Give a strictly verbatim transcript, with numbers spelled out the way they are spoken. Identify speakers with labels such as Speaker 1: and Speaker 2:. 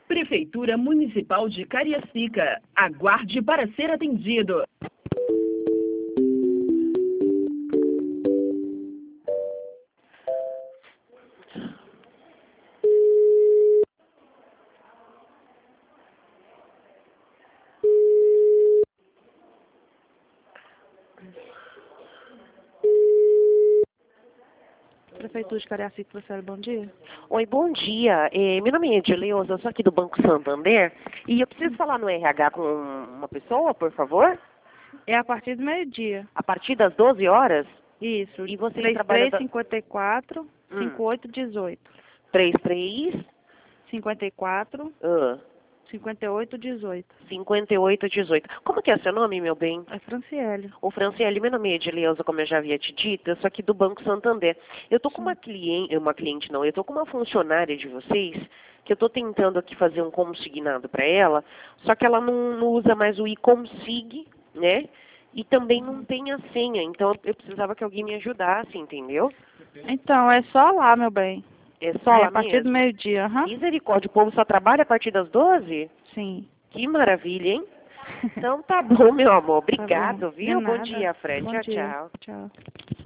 Speaker 1: Prefeitura Municipal de Cariacica. Aguarde para ser atendido.
Speaker 2: Prefeitura de Cariacica, Marcelo, bom dia.
Speaker 3: Oi, bom dia. Eh, meu nome é Edileuza, eu sou aqui do Banco Santander e eu preciso falar no R H com uma pessoa, por favor?
Speaker 2: É a partir do meio-dia.
Speaker 3: A partir das doze horas?
Speaker 2: Isso.
Speaker 3: E vocês
Speaker 2: três
Speaker 3: trabalham...
Speaker 2: três cinco quatro,
Speaker 3: Hum.
Speaker 2: cinco oito um oito.
Speaker 3: três três...
Speaker 2: cinquenta e quatro,
Speaker 3: Ah,
Speaker 2: cinquenta e oito, dezoito.
Speaker 3: cinquenta e oito dezoito. Como que é seu nome, meu bem?
Speaker 2: É Franciele.
Speaker 3: Ô, Franciele, meu nome é Edileuza, como eu já havia te dito, eu sou aqui do Banco Santander. Eu tô com uma cliente, uma cliente não, eu tô com uma funcionária de vocês, que eu tô tentando aqui fazer um consignado para ela, só que ela não, não usa mais o iConsig, né? E também não tem a senha, então eu precisava que alguém me ajudasse, entendeu?
Speaker 2: Então, é só lá, meu bem.
Speaker 3: É só
Speaker 2: É
Speaker 3: lá
Speaker 2: a partir
Speaker 3: mesmo?
Speaker 2: do meio-dia, aham.
Speaker 3: Misericórdia, o povo só trabalha a partir das doze?
Speaker 2: Sim.
Speaker 3: Que maravilha, hein? Então tá bom, meu amor.
Speaker 2: Tá bom.
Speaker 3: Obrigado,
Speaker 2: De
Speaker 3: viu? Bom
Speaker 2: nada.
Speaker 3: dia, Fred.
Speaker 2: Bom
Speaker 3: Tchau,
Speaker 2: dia.
Speaker 3: tchau.
Speaker 2: Tchau.